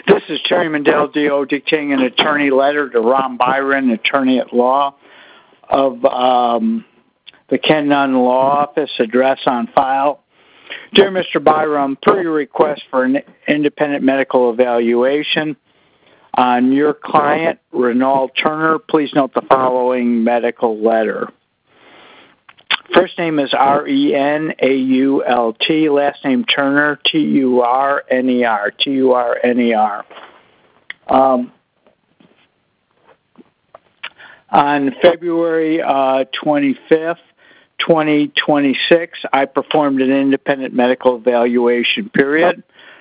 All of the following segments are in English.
This is Terry Mandel, D.O., dictating an attorney letter to Ron Byron, attorney at law of the Ken Nunn Law Office, address on file. Dear Mr. Byron, per your request for an independent medical evaluation on your client, Renald Turner, please note the following medical letter. First name is R-E-N-A-U-L-T, last name Turner, T-U-R-N-E-R, T-U-R-N-E-R. On February 25th, 2026, I performed an independent medical evaluation period.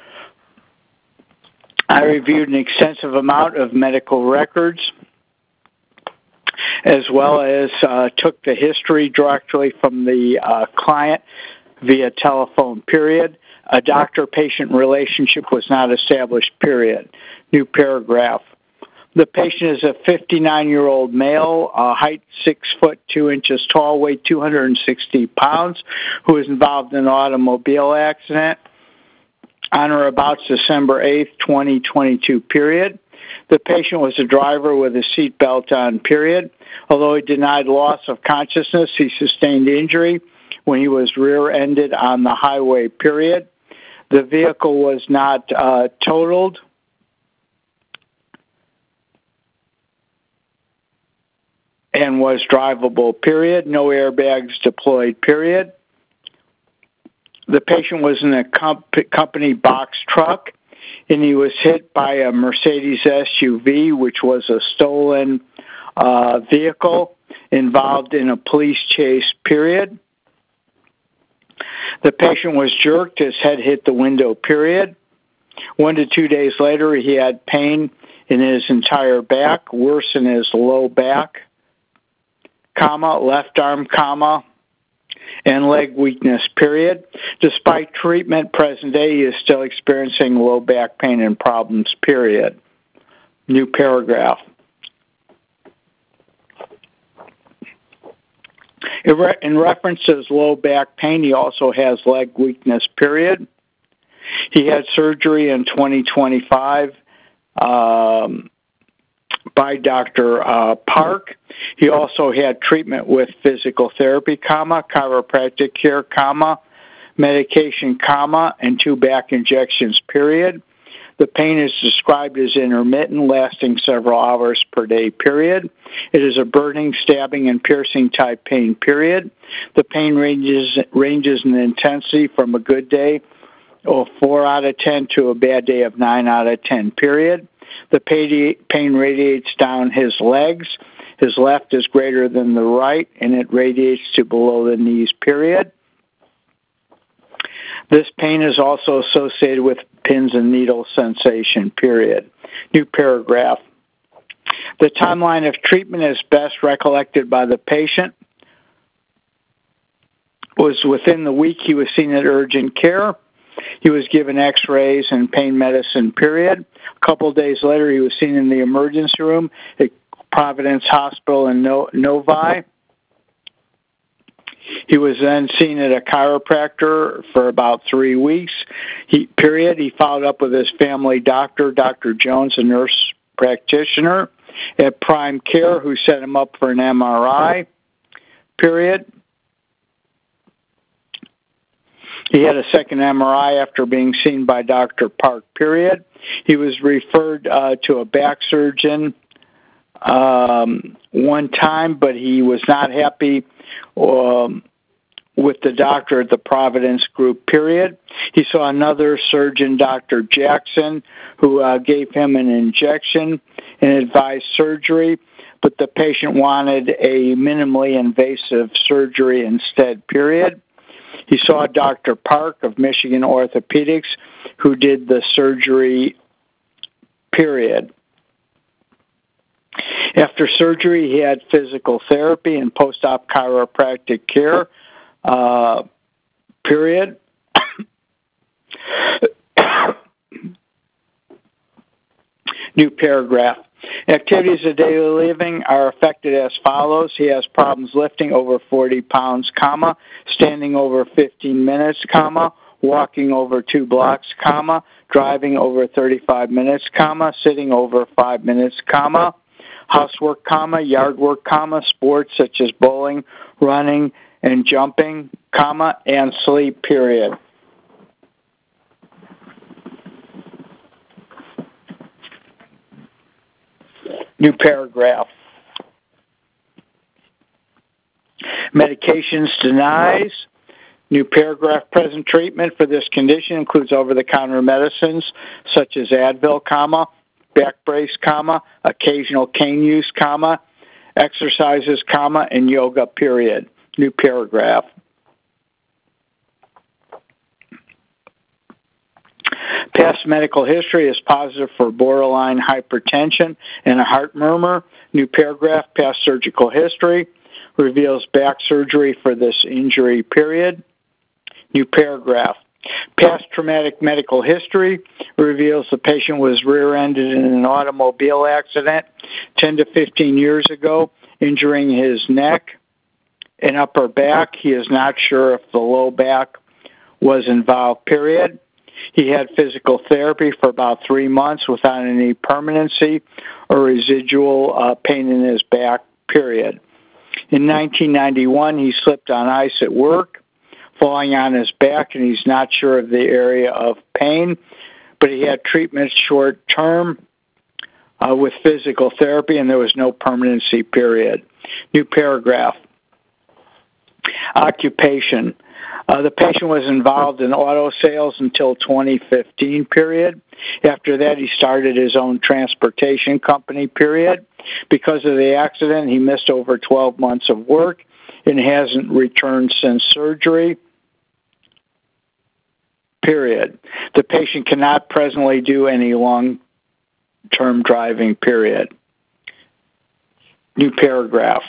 I reviewed an extensive amount of medical records, as well as took the history directly from the client via telephone, period. A doctor-patient relationship was not established, period. New paragraph. The patient is a 59-year-old male, height 6 foot 2 inches tall, weight 260 pounds, who was involved in an automobile accident on or about December 8th, 2022, period. The patient was a driver with a seatbelt on, period. Although he denied loss of consciousness, he sustained injury when he was rear-ended on the highway, period. The vehicle was not totaled. And was drivable, period. No airbags deployed, period. The patient was in a company box truck, and he was hit by a Mercedes SUV, which was a stolen vehicle involved in a police chase, period. The patient was jerked, his head hit the window, period. 1 to 2 days later, he had pain in his entire back, worse in his low back, comma, left arm, comma, and leg weakness, period. Despite treatment, present day, he is still experiencing low back pain and problems, period. New paragraph. In reference to his low back pain, he also has leg weakness, period. He had surgery in 2025 by Dr. Park. He also had treatment with physical therapy, comma, chiropractic care, comma, medication, comma, and 2 back injections, period. The pain is described as intermittent, lasting several hours per day, period. It is a burning, stabbing, and piercing type pain, period. The pain ranges in intensity from a good day of 4 out of 10 to a bad day of 9 out of 10, period. The pain radiates down his legs. His left is greater than the right, and it radiates to below the knees, period. This pain is also associated with pins and needle sensation, period. New paragraph. The timeline of treatment is best recollected by the patient. Was within the week he was seen at urgent care. He was given x-rays and pain medicine, period. A couple of days later, he was seen in the emergency room at Providence Hospital in Novi. He was then seen at a chiropractor for about 3 weeks, period. He followed up with his family doctor, Dr. Jones, a nurse practitioner at Prime Care, who set him up for an MRI, period. He had a second MRI after being seen by Dr. Park, period. He was referred to a back surgeon one time, but he was not happy with the doctor at the Providence Group, period. He saw another surgeon, Dr. Jackson, who gave him an injection and advised surgery, but the patient wanted a minimally invasive surgery instead, period. He saw Dr. Park of Michigan Orthopedics, who did the surgery, period. After surgery, he had physical therapy and post-op chiropractic care, period. New paragraph. Activities of daily living are affected as follows. He has problems lifting over 40 pounds, comma, standing over 15 minutes, comma, walking over 2 blocks, comma, driving over 35 minutes, comma, sitting over 5 minutes, comma, housework, comma, yard work, comma, sports such as bowling, running, and jumping, comma, and sleep, period. New paragraph. Medications denies. New paragraph. Present treatment for this condition includes over-the-counter medicines such as Advil, comma, back brace, comma, occasional cane use, comma, exercises, comma, and yoga, period. New paragraph. Past medical history is positive for borderline hypertension and a heart murmur. New paragraph. Past surgical history reveals back surgery for this injury, period. New paragraph. Past traumatic medical history reveals the patient was rear-ended in an automobile accident 10 to 15 years ago, injuring his neck and upper back. He is not sure if the low back was involved, period. He had physical therapy for about 3 months without any permanency or residual pain in his back, period. In 1991, he slipped on ice at work, falling on his back, and he's not sure of the area of pain, but he had treatment short term with physical therapy, and there was no permanency, period. New paragraph. Occupation. The patient was involved in auto sales until 2015, period. After that, he started his own transportation company, period. Because of the accident, he missed over 12 months of work and hasn't returned since surgery, period. The patient cannot presently do any long-term driving, period. New paragraph.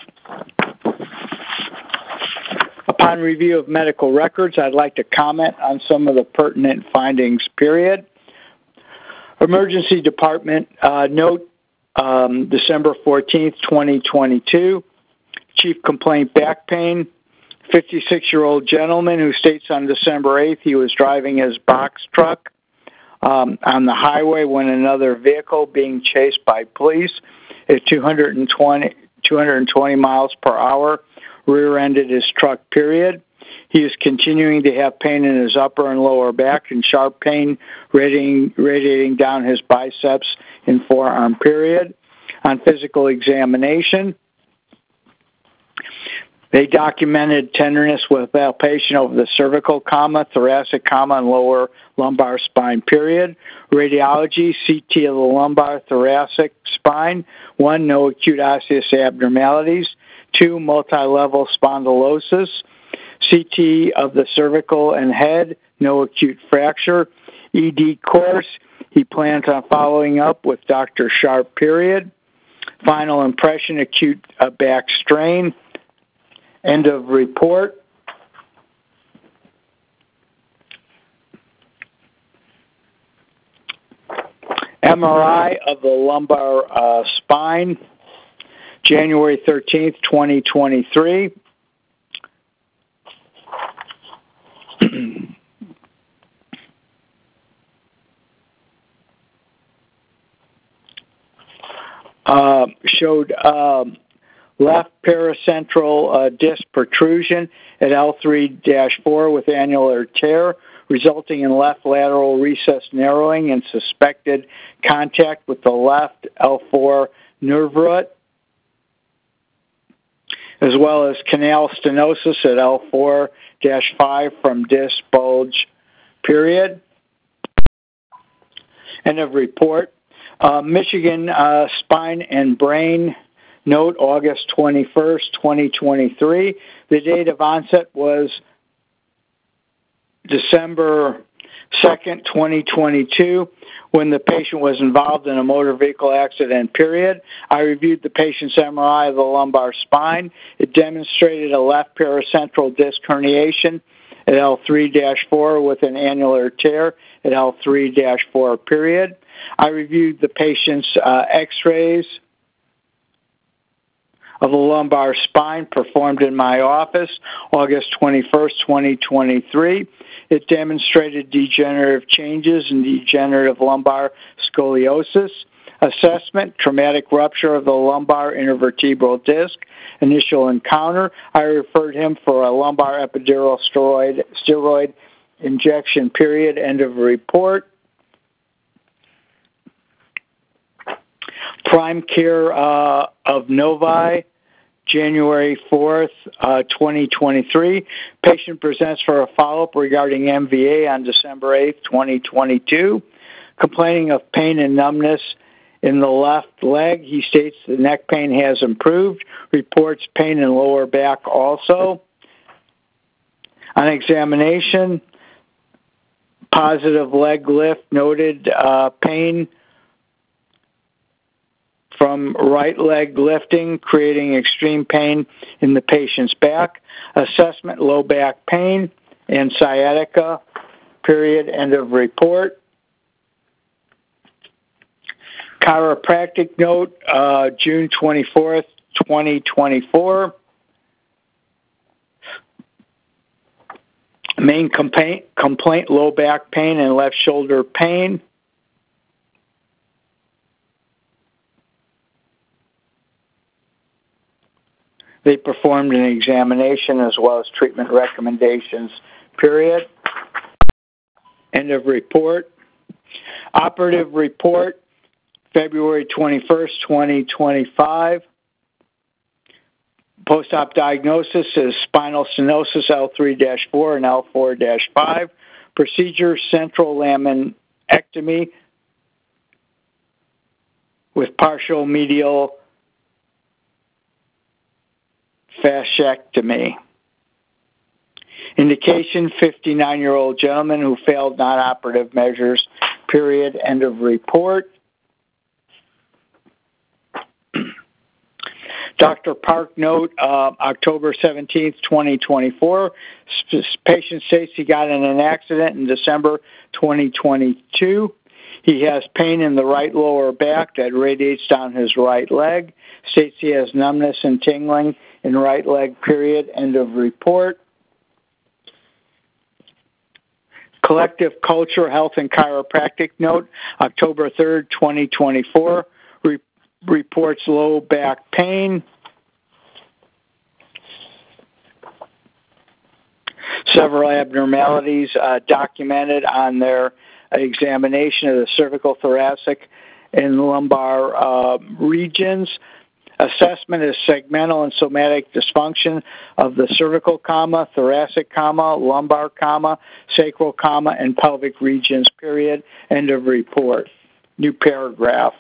Upon review of medical records, I'd like to comment on some of the pertinent findings, period. Emergency Department note, December 14th, 2022. Chief complaint, back pain. 56-year-old gentleman who states on December 8th he was driving his box truck on the highway when another vehicle being chased by police at 220 miles per hour rear-ended his truck, period. He is continuing to have pain in his upper and lower back and sharp pain radiating down his biceps and forearm, period. On physical examination, they documented tenderness with palpation over the cervical, comma, thoracic, comma, and lower lumbar spine, period. Radiology, CT of the lumbar, thoracic spine. 1, no acute osseous abnormalities. 2, multi-level spondylosis. CT of the cervical and head, no acute fracture. ED course, he plans on following up with Dr. Sharp, period. Final impression, acute back strain. End of report. MRI of the lumbar spine, January 13th, 2023. Showed left paracentral disc protrusion at L3-4 with annular tear, resulting in left lateral recess narrowing and suspected contact with the left L4 nerve root, as well as canal stenosis at L4-5 from disc bulge, period. End of report. Michigan Spine and Brain note, August 21st, 2023. The date of onset was December 2nd, 2022, when the patient was involved in a motor vehicle accident, period. I reviewed the patient's MRI of the lumbar spine. It demonstrated a left paracentral disc herniation at L3-4 with an annular tear at L3-4, period. I reviewed the patient's x-rays of the lumbar spine performed in my office August 21st, 2023. It demonstrated degenerative changes in degenerative lumbar scoliosis. Assessment, traumatic rupture of the lumbar intervertebral disc. Initial encounter, I referred him for a lumbar epidural steroid injection, period, end of report. Prime care of Novi, January 4th, 2023. Patient presents for a follow-up regarding MVA on December 8th, 2022. Complaining of pain and numbness in the left leg. He states the neck pain has improved. Reports pain in lower back also. On examination, positive leg lift, noted pain from right leg lifting, creating extreme pain in the patient's back. Assessment, low back pain and sciatica, period, end of report. Chiropractic note, June 24th, 2024. Main complaint, low back pain and left shoulder pain. They performed an examination as well as treatment recommendations, period. End of report. Operative report, February 21st, 2025. Post-op diagnosis is spinal stenosis L3-4 and L4-5. Procedure, central laminectomy with partial medial fasciectomy. Indication, 59-year-old gentleman who failed non-operative measures, period, end of report. Dr. Park note, October 17th, 2024. Patient states he got in an accident in December 2022. He has pain in the right lower back that radiates down his right leg. States he has numbness and tingling in right leg, period, end of report. Collective Culture, Health, and Chiropractic note, October 3rd, 2024. Reports low back pain. Several abnormalities documented on their examination of the cervical, thoracic, and lumbar regions. Assessment is segmental and somatic dysfunction of the cervical, thoracic, lumbar, sacral, and pelvic regions, period, end of report. New paragraph.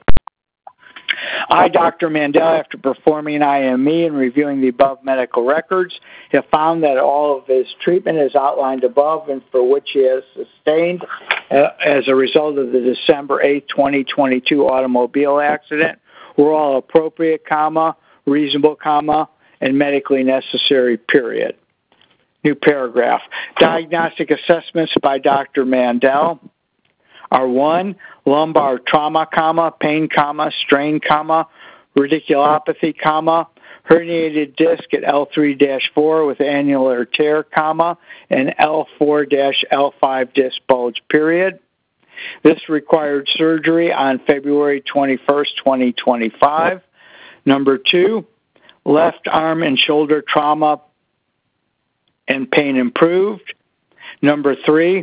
I, Dr. Mandel, after performing an IME and reviewing the above medical records, have found that all of his treatment is outlined above and for which he has sustained as a result of the December 8, 2022 automobile accident were all appropriate, reasonable, and medically necessary, period. New paragraph. Diagnostic assessments by Dr. Mandel are 1, lumbar trauma, pain, strain, radiculopathy, herniated disc at L3-4 with annular tear, and L4-L5 disc bulge, period. This required surgery on February 21st, 2025. Number 2, left arm and shoulder trauma and pain improved. Number 3,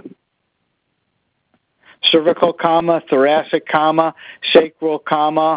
cervical, thoracic, sacral,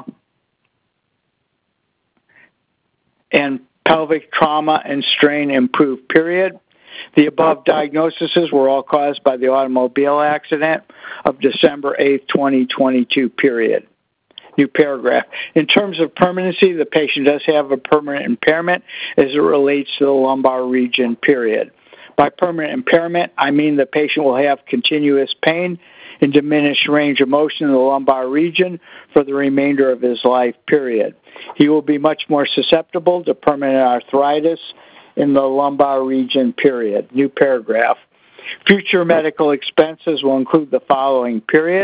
and pelvic trauma and strain improved, period. The above diagnoses were all caused by the automobile accident of December 8, 2022, period. New paragraph. In terms of permanency, the patient does have a permanent impairment as it relates to the lumbar region, period. By permanent impairment, I mean the patient will have continuous pain and diminished range of motion in the lumbar region for the remainder of his life, period. He will be much more susceptible to permanent arthritis in the lumbar region, period. New paragraph. Future medical expenses will include the following, period.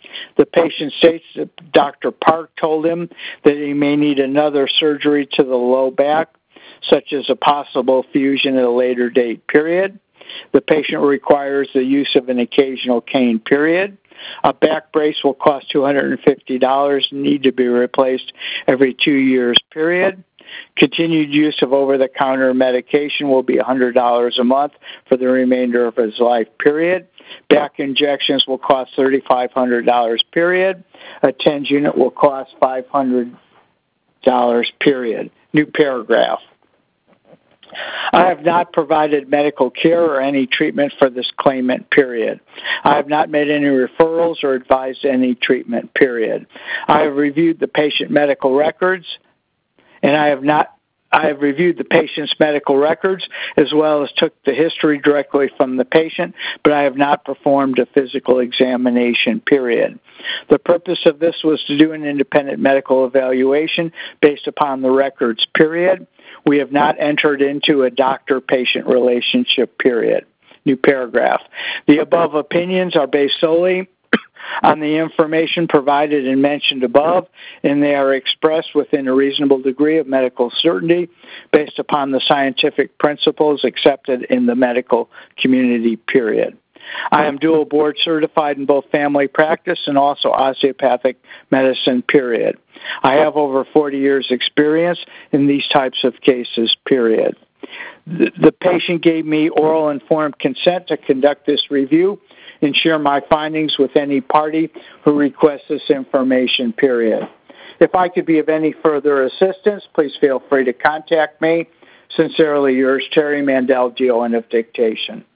The patient states that Dr. Park told him that he may need another surgery to the low back, such as a possible fusion at a later date, period. The patient requires the use of an occasional cane, period. A back brace will cost $250 and need to be replaced every 2 years, period. Continued use of over-the-counter medication will be $100 a month for the remainder of his life, period. Back injections will cost $3,500, period. A TENS unit will cost $500, period. New paragraph. I have not provided medical care or any treatment for this claimant, period. I have not made any referrals or advised any treatment, period. I have reviewed the patient medical records, and I have reviewed the patient's medical records as well as took the history directly from the patient, but I have not performed a physical examination, period. The purpose of this was to do an independent medical evaluation based upon the records, period. We have not entered into a doctor-patient relationship, period. New paragraph. The above opinions are based solely on the information provided and mentioned above, and they are expressed within a reasonable degree of medical certainty based upon the scientific principles accepted in the medical community, period. I am dual board certified in both family practice and also osteopathic medicine, period. I have over 40 years experience in these types of cases, period. The patient gave me oral informed consent to conduct this review and share my findings with any party who requests this information, period. If I could be of any further assistance, please feel free to contact me. Sincerely yours, Terry Mandel, DON of Dictation.